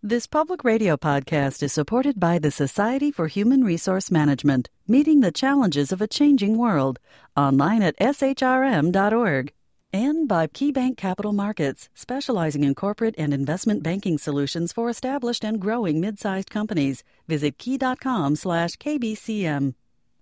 This public radio podcast is supported by the Society for Human Resource Management, meeting the challenges of a changing world, online at shrm.org, and by KeyBank Capital Markets, specializing in corporate and investment banking solutions for established and growing mid-sized companies. Visit key.com/KBCM.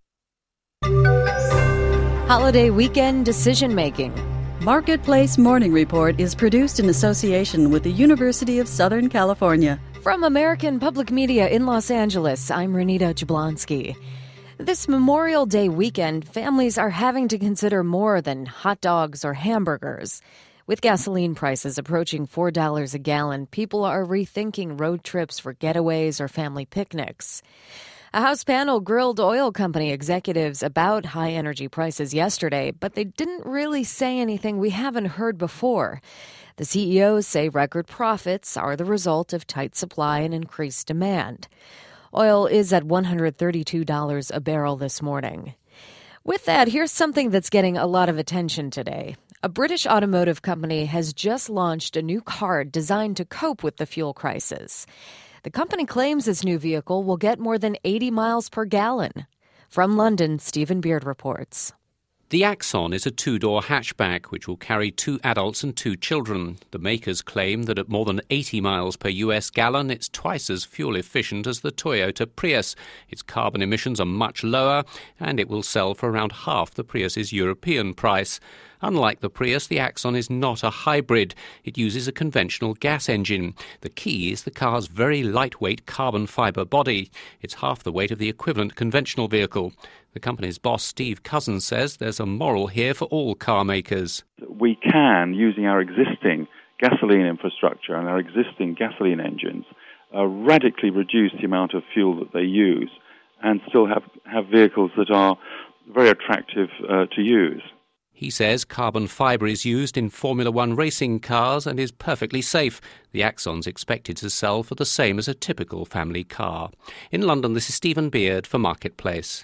Holiday weekend decision-making. Marketplace Morning Report is produced in association with the University of Southern California. From American Public Media in Los Angeles, I'm Renita Jablonski. This Memorial Day weekend, families are having to consider more than hot dogs or hamburgers. With gasoline prices approaching $4 a gallon, people are rethinking road trips for getaways or family picnics. A House panel grilled oil company executives about high energy prices yesterday, but they didn't really say anything we haven't heard before. The CEOs say record profits are the result of tight supply and increased demand. Oil is at $132 a barrel this morning. With that, here's something that's getting a lot of attention today. A British automotive company has just launched a new car designed to cope with the fuel crisis. The company claims its new vehicle will get more than 80 miles per gallon. From London, Stephen Beard reports. The Axon is a two-door hatchback which will carry 2 adults and 2 children. The makers claim that at more than 80 miles per US gallon, it's twice as fuel efficient as the Toyota Prius. Its carbon emissions are much lower, and it will sell for around half the Prius's European price. Unlike the Prius, the Axon is not a hybrid. It uses a conventional gas engine. The key is the car's very lightweight carbon fibre body. It's half the weight of the equivalent conventional vehicle. The company's boss, Steve Cousins, says there's a moral here for all car makers. We can, using our existing gasoline infrastructure and our existing gasoline engines, radically reduce the amount of fuel that they use and still have vehicles that are very attractive to use. He says carbon fibre is used in Formula One racing cars and is perfectly safe. The Axon's expected to sell for the same as a typical family car. In London, this is Stephen Beard for Marketplace.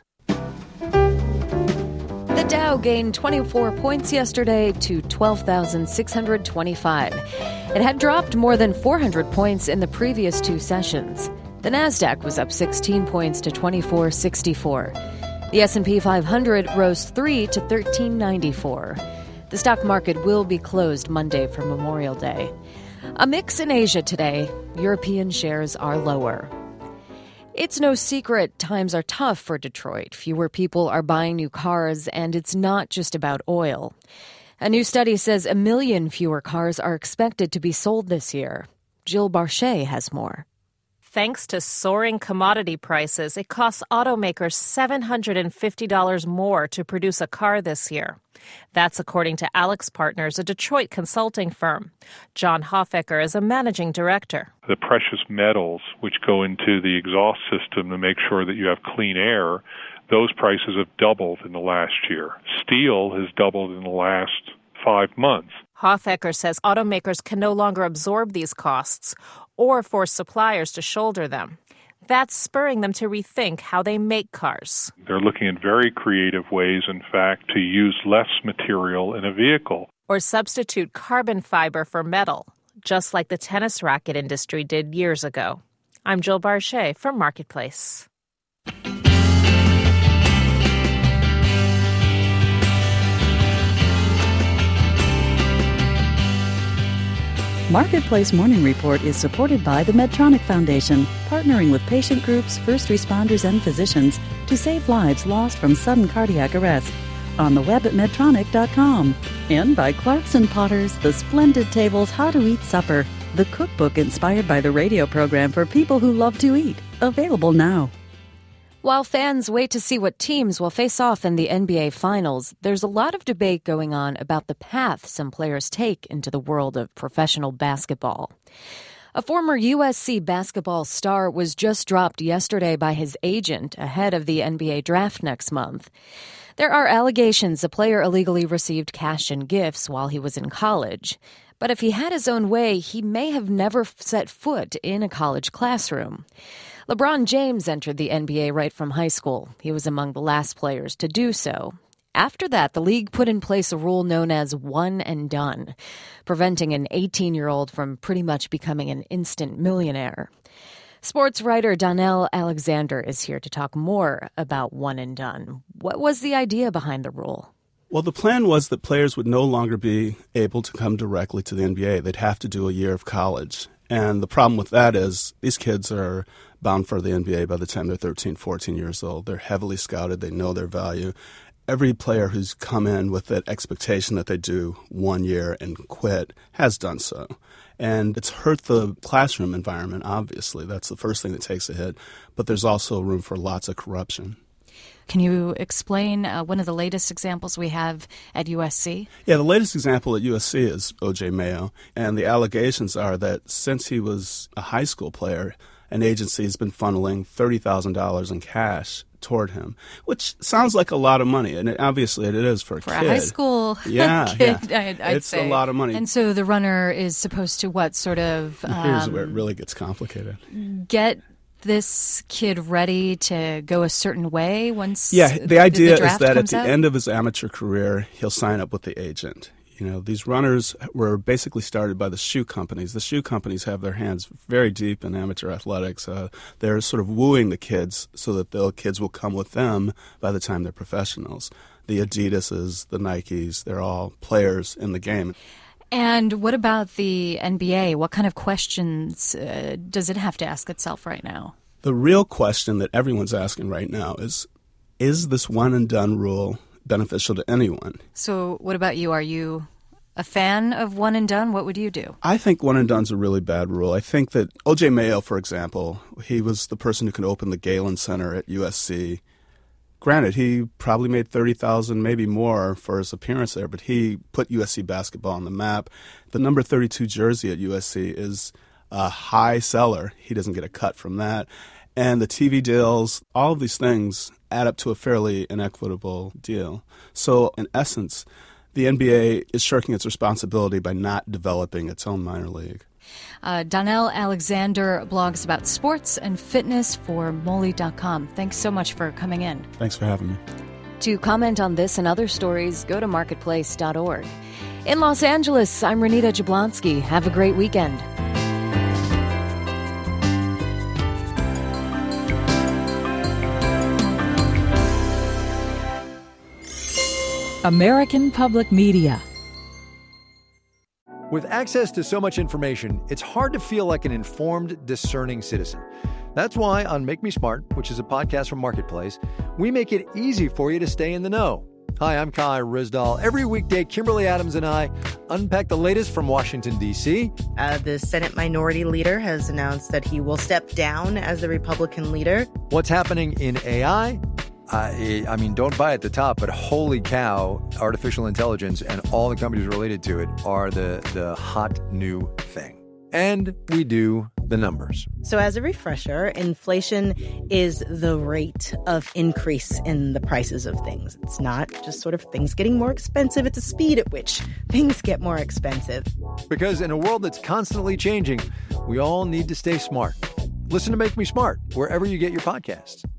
The Dow gained 24 points yesterday to 12,625. It had dropped more than 400 points in the previous 2 sessions. The Nasdaq was up 16 points to 2464. The S&P 500 rose 3 to 1394. The stock market will be closed Monday for Memorial Day. A mix in Asia today. European shares are lower. It's no secret times are tough for Detroit. Fewer people are buying new cars, and it's not just about oil. A new study says 1 million fewer cars are expected to be sold this year. Jill Barchet has more. Thanks to soaring commodity prices, it costs automakers $750 more to produce a car this year. That's according to Alex Partners, a Detroit consulting firm. John Hoffecker is a managing director. The precious metals which go into the exhaust system to make sure that you have clean air, those prices have doubled in the last year. Steel has doubled in the last 5 months. Hoffecker says automakers can no longer absorb these costs or force suppliers to shoulder them. That's spurring them to rethink how they make cars. They're looking at very creative ways, in fact, to use less material in a vehicle. Or substitute carbon fiber for metal, just like the tennis racket industry did years ago. I'm Jill Barchet for Marketplace. Marketplace Morning Report is supported by the Medtronic Foundation, partnering with patient groups, first responders, and physicians to save lives lost from sudden cardiac arrest. On the web at Medtronic.com. And by Clarkson Potters, the Splendid Tables How to Eat Supper, the cookbook inspired by the radio program for people who love to eat. Available now. While fans wait to see what teams will face off in the NBA Finals, there's a lot of debate going on about the path some players take into the world of professional basketball. A former USC basketball star was just dropped yesterday by his agent ahead of the NBA draft next month. There are allegations the player illegally received cash and gifts while he was in college. But if he had his own way, he may have never set foot in a college classroom. LeBron James entered the NBA right from high school. He was among the last players to do so. After that, the league put in place a rule known as one and done, preventing an 18-year-old from pretty much becoming an instant millionaire. Sports writer Donnell Alexander is here to talk more about one and done. What was the idea behind the rule? Well, the plan was that players would no longer be able to come directly to the NBA. They'd have to do a year of college. And the problem with that is these kids are bound for the NBA by the time they're 13, 14 years old. They're heavily scouted. They know their value. Every player who's come in with that expectation that they do 1 year and quit has done so. And it's hurt the classroom environment, obviously. That's the first thing that takes a hit. But there's also room for lots of corruption. Can you explain one of the latest examples we have at USC? Yeah, the latest example at USC is O.J. Mayo. And the allegations are that since he was a high school player, an agency has been funneling $30,000 in cash toward him, which sounds like a lot of money. And obviously it is for a kid. For a high school kid, I'd it's say. A lot of money. And so the runner is supposed to what sort of... Here's where it really gets complicated. Get this kid ready to go a certain way once the idea is that at the out? end of his amateur career, he'll sign up with the agent. You know, these runners were basically started by the shoe companies. The shoe companies have their hands very deep in amateur athletics. They're sort of wooing the kids so that the kids will come with them by the time they're professionals. The Adidases, the Nikes, they're all players in the game. And what about the NBA? What kind of questions does it have to ask itself right now? The real question that everyone's asking right now is this one-and-done rule beneficial to anyone? So what about you? Are you a fan of one and done? What would you do? I think one and done's a really bad rule. I think that O.J. Mayo, for example, he was the person who could open the Galen Center at USC. Granted, he probably made $30,000, maybe more, for his appearance there, but he put USC basketball on the map. The number 32 jersey at USC is a high seller. He doesn't get a cut from that. And the TV deals, all of these things add up to a fairly inequitable deal. So, in essence, the NBA is shirking its responsibility by not developing its own minor league. Donnell Alexander blogs about sports and fitness for Molly.com. Thanks so much for coming in. Thanks for having me. To comment on this and other stories, go to marketplace.org. In Los Angeles, I'm Renita Jablonski. Have a great weekend. American Public Media. With access to so much information, it's hard to feel like an informed, discerning citizen. That's why on Make Me Smart, which is a podcast from Marketplace, we make it easy for you to stay in the know. Hi, I'm Kai Ryssdal. Every weekday, Kimberly Adams and I unpack the latest from Washington, D.C. The Senate Minority Leader has announced that he will step down as the Republican leader. What's happening in AI? I mean, don't buy at the top, but holy cow, artificial intelligence and all the companies related to it are the hot new thing. And we do the numbers. So as a refresher, inflation is the rate of increase in the prices of things. It's not just sort of things getting more expensive. It's a speed at which things get more expensive. Because in a world that's constantly changing, we all need to stay smart. Listen to Make Me Smart wherever you get your podcasts.